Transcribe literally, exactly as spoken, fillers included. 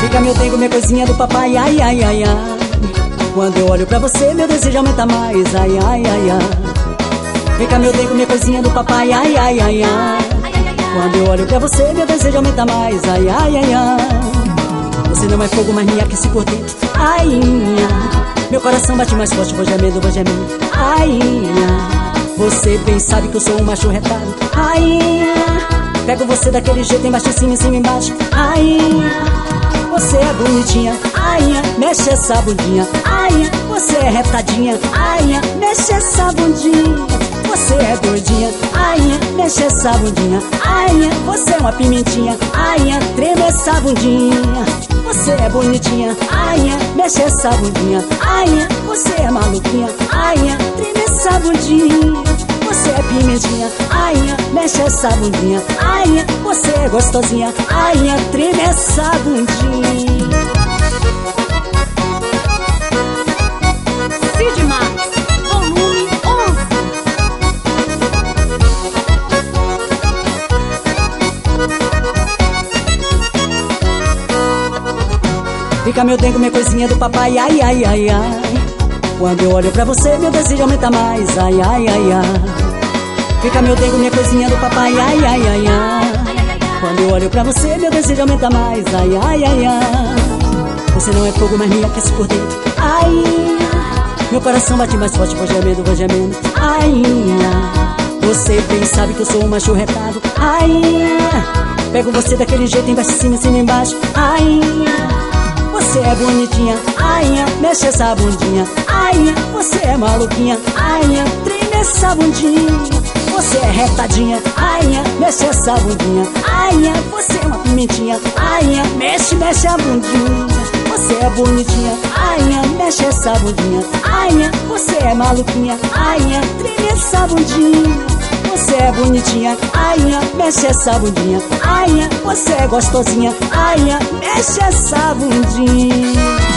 Fica meu dengo, minha coisinha do papai, ai, ai, ai, ai. Quando eu olho pra você, meu desejo aumenta mais, ai, ai, ai, ai. Fica meu dengo, minha coisinha do papai, ai, ai, ai, ai. Quando eu olho pra você, meu desejo aumenta mais, ai, ai, ai, ai. Você não é fogo, mas me aquece por dentro, ai, ai. Meu coração bate mais forte, vou gemendo, vou gemendo, ai, ai. Você bem sabe que eu sou um macho retado, ai, ai. Pego você daquele jeito, embaixo, em cima, em cima, embaixo, ai, ai. Você é bonitinha, ai, mexe essa bundinha, ai, você é retadinha, ai, mexe essa bundinha. Você é doidinha, ai, mexe essa bundinha, ai, você é uma pimentinha, ai, treme essa bundinha. Você é bonitinha, ai, mexe essa bundinha, ai, você é maluquinha, ai, treme essa bundinha. Você é pimentinha, ai, mexe essa bundinha, ai, você é gostosinha, ai, treme essa bundinha. Cid Max, volume onze. Fica meu dengo, minha coisinha do papai, ai, ai, ai, ai. Quando eu olho pra você, meu desejo aumenta mais, ai, ai, ai, ai. Fica meu dengo, minha coisinha do papai, ai, ai, ai, ai. Quando eu olho pra você, meu desejo aumenta mais, ai, ai, ai, ai. Você não é fogo, mas me aquece por dentro, ai. Meu coração bate mais forte, vou gemendo, vou gemendo, ai, ai. Você bem sabe que eu sou um macho retado, ai. Pego você daquele jeito, embaixo, em cima, em cima, embaixo, ai. Você é bonitinha, ai, mexe essa bundinha, ai, você é maluquinha, ai, treme essa bundinha. Você é retadinha, ai, mexe essa bundinha, ai, você é uma pimentinha, ai, mexe, mexe a bundinha. Você é bonitinha, ai, mexe essa bundinha, ai, você é maluquinha, ai, treme essa bundinha. Você é bonitinha, ai, mexe essa bundinha, ai, você é gostosinha, ai, mexe essa bundinha.